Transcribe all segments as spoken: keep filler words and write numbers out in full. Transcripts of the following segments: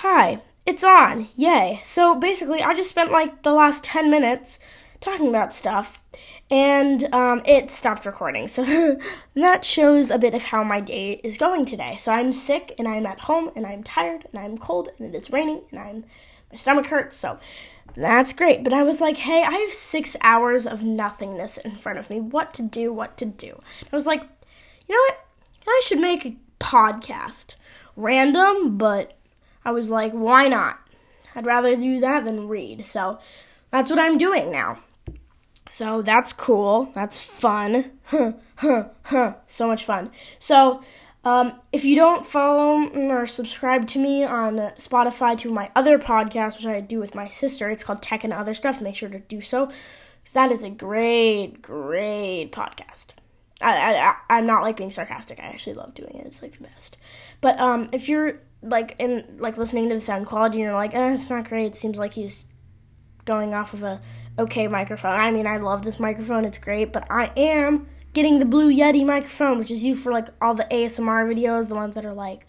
Hi, it's on. Yay. So basically, I just spent like the last ten minutes talking about stuff, and um, it stopped recording. So that shows a bit of how my day is going today. So I'm sick, and I'm at home, and I'm tired, and I'm cold, and it is raining, and I'm my stomach hurts, so that's great. But I was like, hey, I have six hours of nothingness in front of me. What to do, what to do. I was like, you know what? I should make a podcast. Random, but I was like, why not? I'd rather do that than read. So that's what I'm doing now. So that's cool. That's fun. Huh, huh, huh. So much fun. So um, if you don't follow or subscribe to me on Spotify to my other podcast, which I do with my sister, it's called Tech and Other Stuff, make sure to do so. Because that is a great, great podcast. I, I, I'm not like being sarcastic. I actually love doing it. It's like the best. But um, if you're like in like listening to the sound quality and you're like, eh, it's not great. It seems like he's going off of a okay microphone. I mean, I love this microphone. It's great. But I am getting the Blue Yeti microphone, which is used for like all the A S M R videos, the ones that are like,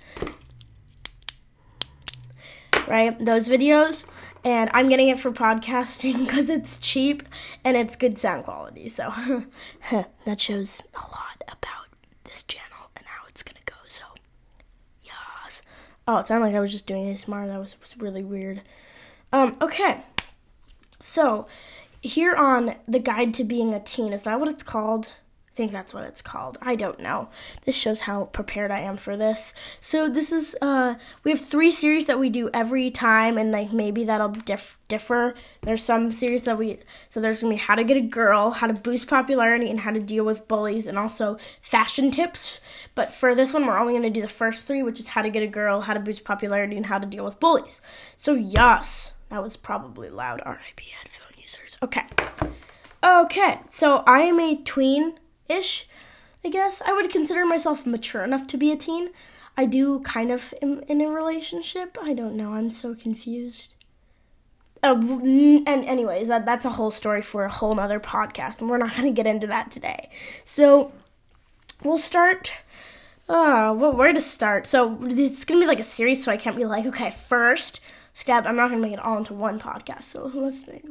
right? Those videos. And I'm getting it for podcasting because it's cheap and it's good sound quality. So that shows a lot about this channel and how it's going to go. So, yes. Oh, it sounded like I was just doing A S M R. That was, was really weird. Um, okay. So, here on The Guide to Being a Teen, is that what it's called? I think that's what it's called. I don't know. This shows how prepared I am for this. So this is, uh, we have three series that we do every time, and like maybe that'll dif- differ. There's some series that we, so there's going to be how to get a girl, how to boost popularity, and how to deal with bullies, and also fashion tips. But for this one, we're only going to do the first three, which is how to get a girl, how to boost popularity, and how to deal with bullies. So yes, that was probably loud. R I P headphone users. Okay. Okay, so I am a tween ish, I guess. I would consider myself mature enough to be a teen. I do kind of am in a relationship. I don't know. I'm so confused. Uh, and anyways, that, that's a whole story for a whole nother podcast, and we're not going to get into that today. So we'll start. Uh, well, where to start? So it's going to be like a series, so I can't be like, okay, first step. I'm not going to make it all into one podcast. So let's think.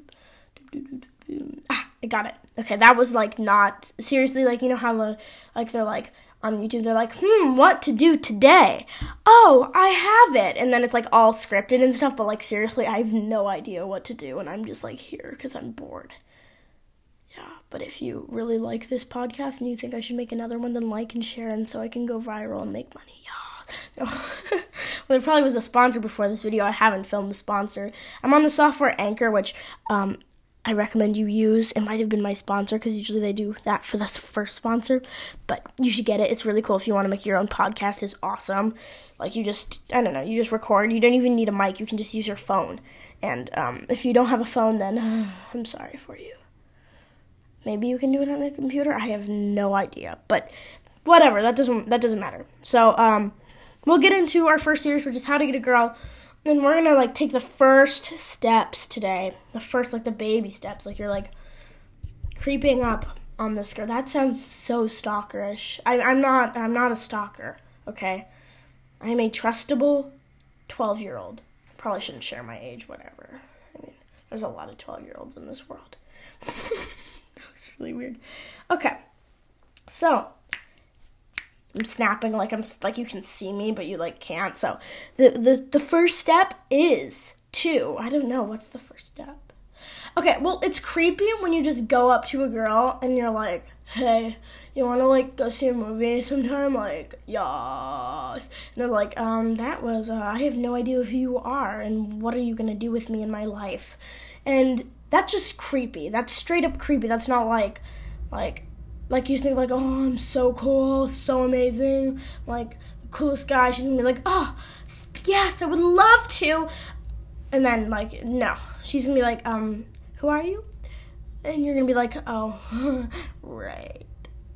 Ah, I got it. Okay, that was like not seriously, like, you know how the like they're like on YouTube, they're like, hmm, what to do today? Oh, I have it. And then it's like all scripted and stuff, but like seriously, I have no idea what to do, and I'm just like here because I'm bored. Yeah, but if you really like this podcast and you think I should make another one, then like and share, and so I can go viral and make money. Yeah. No. Well, there probably was a sponsor before this video. I haven't filmed a sponsor. I'm on the software Anchor, which um I recommend you use. It might have been my sponsor because usually they do that for the first sponsor, but you should get it. It's really cool if you want to make your own podcast. It's awesome. Like you just, I don't know, you just record. You don't even need a mic. You can just use your phone. And um, if you don't have a phone, then uh, I'm sorry for you. Maybe you can do it on a computer. I have no idea, but whatever. That doesn't that doesn't matter. So um, we'll get into our first series, which is how to get a girl. Then we're going to, like, take the first steps today. The first, like, the baby steps. Like, you're, like, creeping up on this girl. That sounds so stalkerish. I, I'm not, I'm not a stalker, okay? I'm a trustable twelve-year-old. Probably shouldn't share my age, whatever. I mean, there's a lot of twelve-year-olds in this world. That was really weird. Okay. So I'm snapping like I'm like you can see me, but you like can't. So the, the the first step is to I don't know what's the first step. Okay, well, it's creepy when you just go up to a girl and you're like, hey, you want to like go see a movie sometime? Like, yes. And they're like, um, that was uh, I have no idea who you are and what are you gonna do with me in my life? And that's just creepy. That's straight up creepy. That's not like like. Like, you think, like, oh, I'm so cool, so amazing, like, the coolest guy. She's gonna be like, oh, yes, I would love to. And then, like, no. She's gonna be like, um, who are you? And you're gonna be like, oh, right.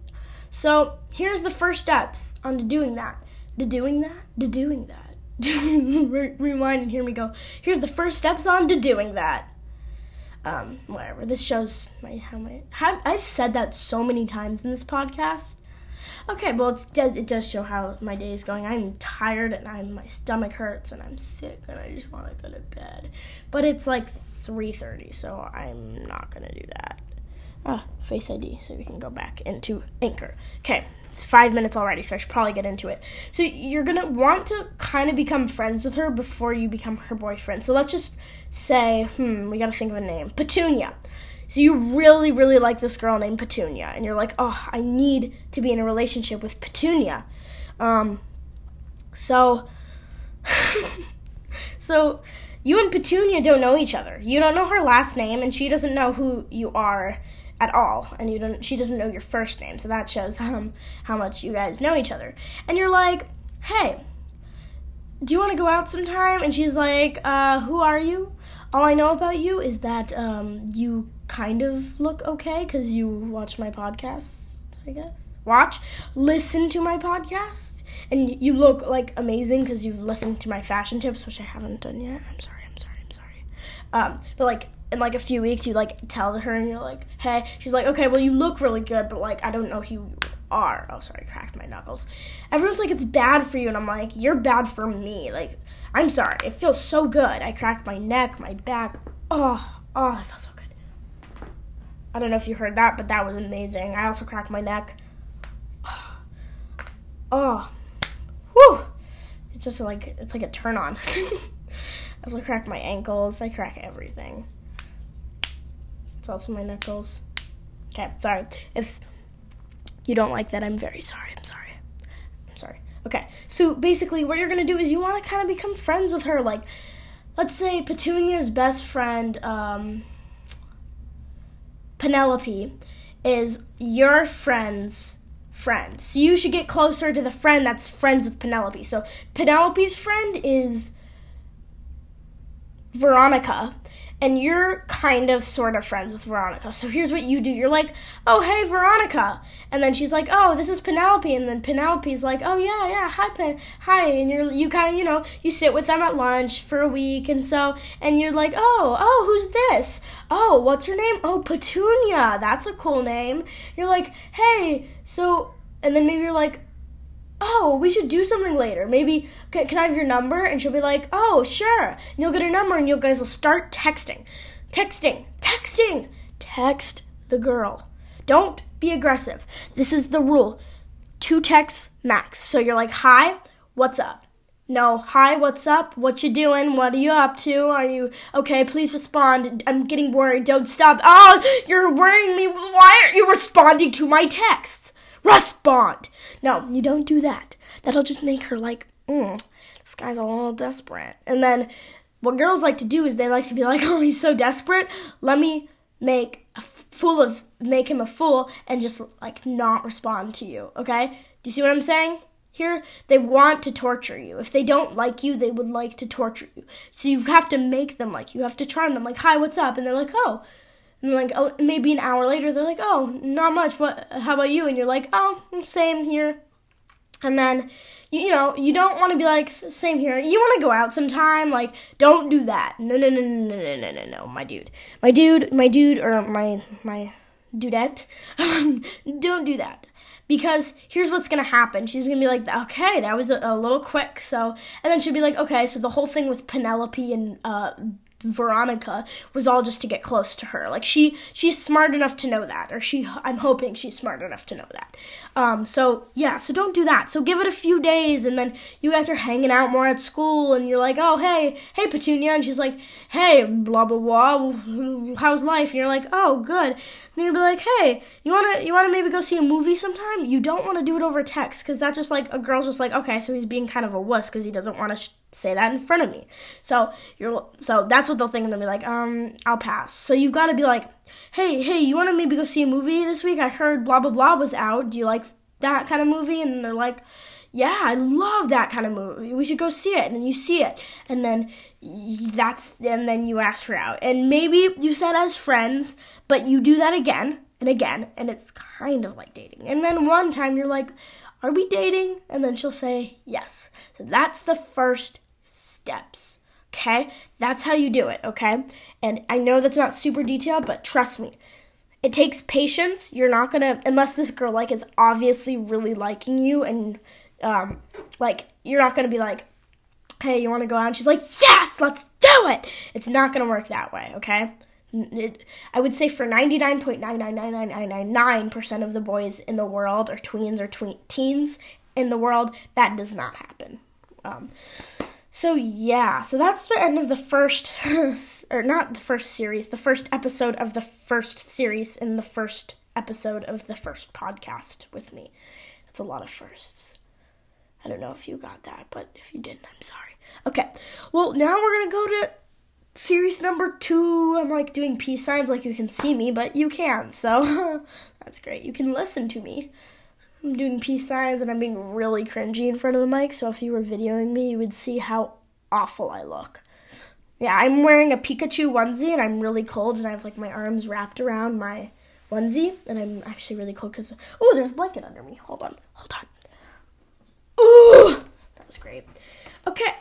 So, here's the first steps on to doing that. To doing that? To doing that. Rewind and hear me go. Here's the first steps on to doing that. Um, whatever. This shows my how my how I've said that so many times in this podcast. okay, well, it's, it does show how my day is going. I'm tired, and I'm my stomach hurts, and I'm sick, and I just want to go to bed. But it's like three thirty, so I'm not going to do that. Ah, Face I D, so we can go back into Anchor. Okay, it's five minutes already, so I should probably get into it. So you're going to want to kind of become friends with her before you become her boyfriend. So let's just say, hmm, we got to think of a name. Petunia. So you really, really like this girl named Petunia, and you're like, oh, I need to be in a relationship with Petunia. Um, so, so you and Petunia don't know each other. You don't know her last name, and she doesn't know who you are at all, and you don't. She doesn't know your first name, so that shows um, how much you guys know each other. And you're like, hey, do you want to go out sometime? And she's like, uh, who are you? All I know about you is that um, you kind of look okay because you watch my podcast, I guess. Watch, listen to my podcast, and you look like amazing because you've listened to my fashion tips, which I haven't done yet. I'm sorry, I'm sorry, I'm sorry. Um, but like in like a few weeks, you like tell her, and you're like, hey. She's like, okay, well you look really good, but like I don't know who you are. Oh, sorry, I cracked my knuckles. Everyone's like, it's bad for you, and I'm like, you're bad for me. Like, I'm sorry. It feels so good. I cracked my neck, my back. Oh, oh, it feels so good. I don't know if you heard that, but that was amazing. I also cracked my neck. Oh, whew. It's just like, it's like a turn on. I also crack my ankles. I crack everything. It's also my knuckles. Okay, sorry. If you don't like that, I'm very sorry. I'm sorry. I'm sorry. Okay, so basically what you're going to do is you want to kind of become friends with her. Like, let's say Petunia's best friend, um, Penelope, is your friend's friend. So you should get closer to the friend that's friends with Penelope. So Penelope's friend is Veronica, and you're kind of sort of friends with Veronica. So here's what you do. You're like, oh, hey, Veronica. And then she's like, oh, this is Penelope. And then Penelope's like, oh, yeah, yeah, hi, Pen, hi. And you're, you kind of, you know, you sit with them at lunch for a week. And so, and you're like, oh, oh, who's this? Oh, what's her name? Oh, Petunia. That's a cool name. You're like, hey, so, and then maybe you're like, oh, we should do something later. Maybe, can, can I have your number? And she'll be like, oh, sure. And you'll get her number, and you guys will start texting. Texting. Texting. Text the girl. Don't be aggressive. This is the rule. Two texts max. So you're like, hi, what's up? No, hi, what's up? What you doing? What are you up to? Are you, okay, please respond. I'm getting worried. Don't stop. Oh, you're worrying me. Why aren't you responding to my texts? Respond. No, you don't do that. That'll just make her like, mm, this guy's a little desperate. And then what girls like to do is they like to be like, oh, he's so desperate. Let me make a fool of, make him a fool and just like not respond to you. Okay? Do you see what I'm saying? Here, they want to torture you. If they don't like you, they would like to torture you. So you have to make them like you. You have to charm them like, hi, what's up? And they're like, oh. And like oh, maybe an hour later, they're like, oh, not much. What? How about you? And you're like, oh, same here. And then, you, you know, you don't want to be like, same here. You want to go out sometime. Like, don't do that. No, no, no, no, no, no, no, no, my dude. My dude, my dude, or my, my dudette. Don't do that. Because here's what's going to happen. She's going to be like, okay, that was a, a little quick. So, and then she'll be like, okay, so the whole thing with Penelope and, uh, Veronica was all just to get close to her. Like she, she's smart enough to know that, or she, I'm hoping she's smart enough to know that. Um, so yeah, so don't do that. So give it a few days, and then you guys are hanging out more at school, and you're like, oh, hey, hey, Petunia, and she's like, hey, blah, blah, blah, how's life? And you're like, oh, good. And you'll be like, hey, you wanna, you wanna maybe go see a movie sometime? You don't want to do it over text, because that's just like, a girl's just like, okay, so he's being kind of a wuss, because he doesn't want to sh- say that in front of me. So you're so that's what they'll think, and they'll be like, um, I'll pass. So you've got to be like, hey, hey, you want to maybe go see a movie this week? I heard blah blah blah was out. Do you like that kind of movie? And they're like, yeah, I love that kind of movie. We should go see it. And then you see it, and then that's and then you ask her out, and maybe you said as friends, but you do that again and again, and it's kind of like dating. And then one time you're like, are we dating? And then she'll say yes. So that's the first steps, okay? That's how you do it, okay? And I know that's not super detailed, but trust me, it takes patience. You're not going to, unless this girl, like, is obviously really liking you and, um, like, you're not going to be like, hey, you want to go out? And she's like, yes, let's do it. It's not going to work that way, okay? It, I would say for ninety-nine point nine nine nine nine nine nine nine percent of the boys in the world, or tweens or tween, teens in the world, that does not happen. Um, so yeah, so that's the end of the first, or not the first series, the first episode of the first series in the first episode of the first podcast with me. That's a lot of firsts. I don't know if you got that, but if you didn't, I'm sorry. Okay, well, now we're going to go to series number two. I'm, like, doing peace signs like you can see me, but you can't, so that's great. You can listen to me. I'm doing peace signs, and I'm being really cringy in front of the mic, so if you were videoing me, you would see how awful I look. Yeah, I'm wearing a Pikachu onesie, and I'm really cold, and I have, like, my arms wrapped around my onesie, and I'm actually really cold because, oh, there's a blanket under me. Hold on, hold on. Ooh, that was great. Okay,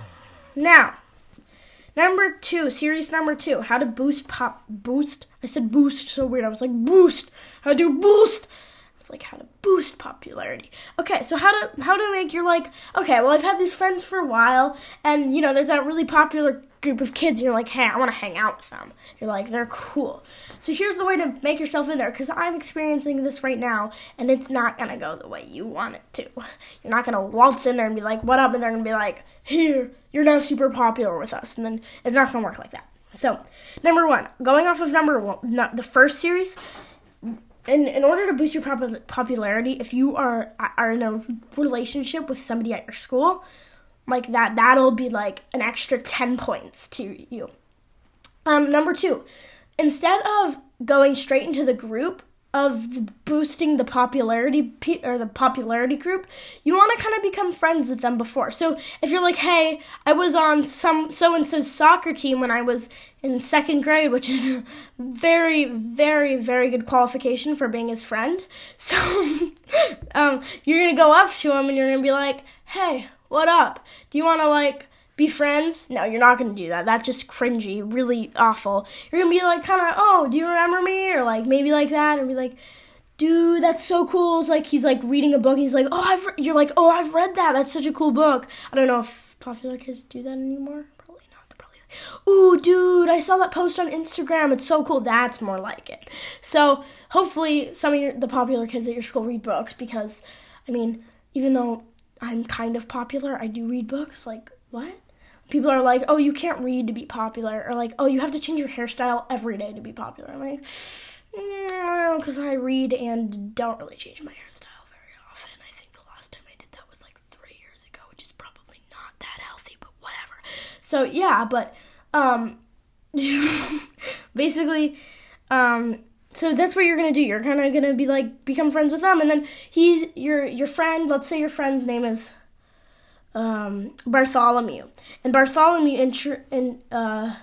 now, number two, series number two, how to boost pop, boost, I said boost, so weird, I was like, boost, how to boost, it's like how to boost popularity. Okay, so how to, how to make your, like, okay, well, I've had these friends for a while, and, you know, there's that really popular group of kids, and you're like, hey, I want to hang out with them. You're like, they're cool. So here's the way to make yourself in there, because I'm experiencing this right now, and it's not going to go the way you want it to. You're not going to waltz in there and be like, what up? And they're going to be like, here, you're now super popular with us. And then it's not going to work like that. So, number one, going off of number one, not the first series, in, in order to boost your pop- popularity, if you are, are in a relationship with somebody at your school, like that, that'll be like an extra ten points to you. Um, number two, instead of going straight into the group of the boosting the popularity pe- or the popularity group, you want to kind of become friends with them before. So if you're like, hey, I was on some so-and-so's soccer team when I was in second grade, which is a very, very, very good qualification for being his friend. So um, you're going to go up to him and you're going to be like, hey, what up? Do you want to, like, be friends? No, you're not going to do that. That's just cringy, really awful. You're going to be, like, kind of, oh, do you remember me? Or, like, maybe like that. And be like, dude, that's so cool. It's like he's, like, reading a book. And he's like, oh, I've re-. You're like, oh, I've read that. That's such a cool book. I don't know if popular kids do that anymore. Probably not. They're probably like, ooh, dude, I saw that post on Instagram. It's so cool. That's more like it. So hopefully some of your, the popular kids at your school read books because, I mean, even though I'm kind of popular, I do read books. Like, what? People are like, oh, you can't read to be popular. Or like, oh, you have to change your hairstyle every day to be popular. I'm like, no, because I read and don't really change my hairstyle very often. I think the last time I did that was like three years ago, which is probably not that healthy, but whatever. So, yeah, but um, basically, um, so that's what you're going to do. You're kind of going to be like, become friends with them. And then he's your your friend, let's say your friend's name is um, Bartholomew. And Bartholomew intro, in, uh,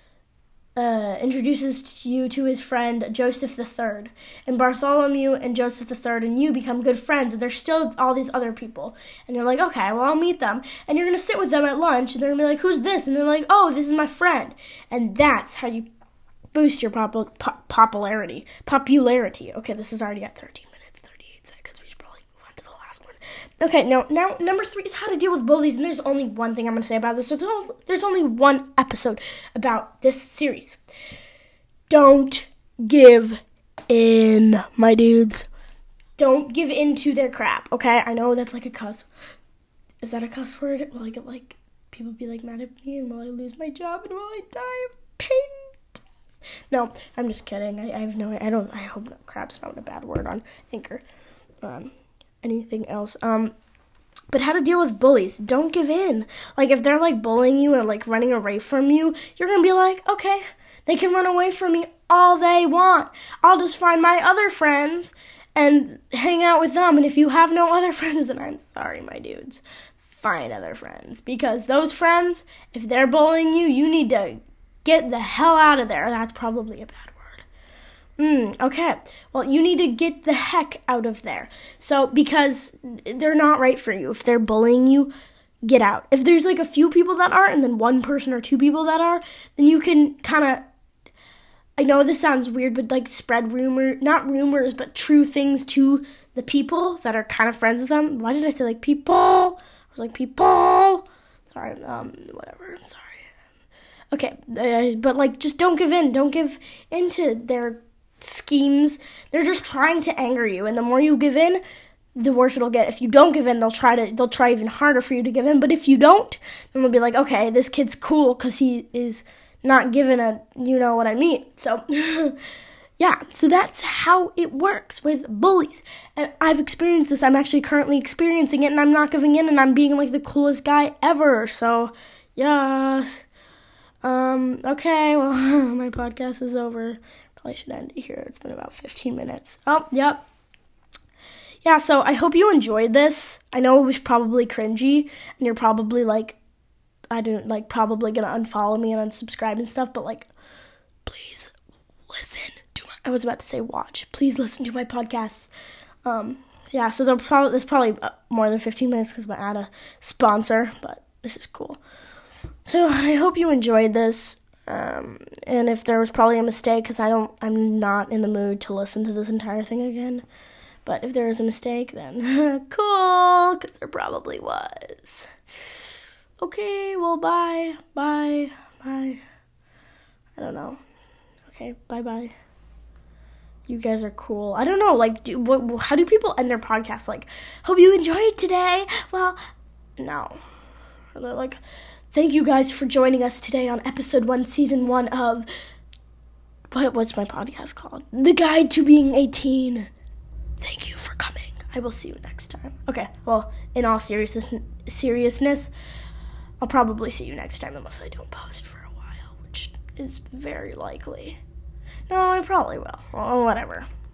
uh, introduces you to his friend Joseph the Third. And Bartholomew and Joseph the Third and you become good friends. And there's still all these other people. And you're like, okay, well, I'll meet them. And you're going to sit with them at lunch. And they're going to be like, who's this? And they're like, oh, this is my friend. And that's how you boost your pop- pop- popularity. Popularity. Okay, this is already at thirteen minutes, thirty-eight seconds. We should probably move on to the last one. Okay, now, now number three is how to deal with bullies. And there's only one thing I'm going to say about this. So there's only one episode about this series. Don't give in, my dudes. Don't give in to their crap, okay? I know that's like a cuss. Is that a cuss word? Will I get, like, people be, like, mad at me? And will I lose my job? And will I die of pain? No, I'm just kidding. I, I have no, I don't, I hope no, crap's not a bad word on Anchor. Um, anything else? Um, but how to deal with bullies. Don't give in. Like, if they're, like, bullying you and, like, running away from you, you're gonna be like, okay, they can run away from me all they want. I'll just find my other friends and hang out with them. And if you have no other friends, then I'm sorry, my dudes. Find other friends. Because those friends, if they're bullying you, you need to get the hell out of there. That's probably a bad word. Hmm, okay. Well, you need to get the heck out of there. So, because they're not right for you. If they're bullying you, get out. If there's like a few people that are, and then one person or two people that are, then you can kind of, I know this sounds weird, but like spread rumor, not rumors, but true things to the people that are kind of friends with them. Why did I say like people? I was like people. Sorry, um, whatever. Sorry. Okay, uh, but like just don't give in. Don't give into their schemes. They're just trying to anger you, and the more you give in, the worse it'll get. If you don't give in, they'll try to they'll try even harder for you to give in. But if you don't, then they'll be like, okay, this kid's cool because he is not giving a, you know what I mean. So, yeah, so that's how it works with bullies. And I've experienced this. I'm actually currently experiencing it, and I'm not giving in, and I'm being like the coolest guy ever. So, yes. Um, okay, well, my podcast is over. Probably should end it here. It's been about fifteen minutes. Oh, yep. Yeah, so I hope you enjoyed this. I know it was probably cringy, and you're probably like, I don't like probably gonna unfollow me and unsubscribe and stuff, but like, please listen to my, I was about to say watch. Please listen to my podcast. Um, yeah, so there'll probably there's probably more than fifteen minutes because I had a sponsor, but this is cool. So I hope you enjoyed this. Um, and if there was probably a mistake, because I don't, I'm not in the mood to listen to this entire thing again. But if there is a mistake, then cool, because there probably was. Okay, well, bye, bye, bye. I don't know. Okay, bye-bye. You guys are cool. I don't know, like, do, what, how do people end their podcasts? Like, hope you enjoyed today. Well, no. They're like, thank you guys for joining us today on episode one, season one of, what, what's my podcast called? The Guide to Being eighteen. Thank you for coming. I will see you next time. Okay, well, in all seriousness, seriousness, I'll probably see you next time unless I don't post for a while, which is very likely. No, I probably will. Well, whatever.